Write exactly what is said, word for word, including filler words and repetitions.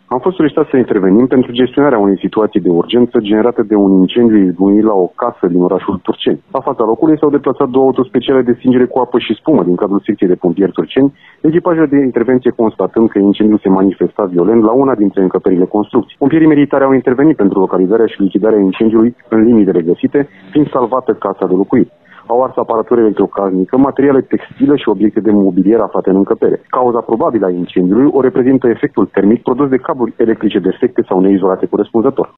Am fost solicitat să intervenim pentru gestionarea unei situații de urgență generată de un incendiu izbucnit la o casă din orașul Turceni. La fața locului s-au deplasat două autospeciale de stingere cu apă și spumă din cadrul secției de pompieri Turceni, echipajele de intervenție constatând că incendiul se manifesta violent la una dintre încăperile construcții. Pompierii militari au intervenit pentru localizarea și lichidarea incendiului în limitele găsite, fiind salvată casa de locuit. Au ars aparatură electrocasnică, materiale textile și obiecte de mobilier aflate în încăpere. Cauza probabilă a incendiului o reprezintă efectul termic produs de cabluri electrice defecte sau neizolate corespunzător.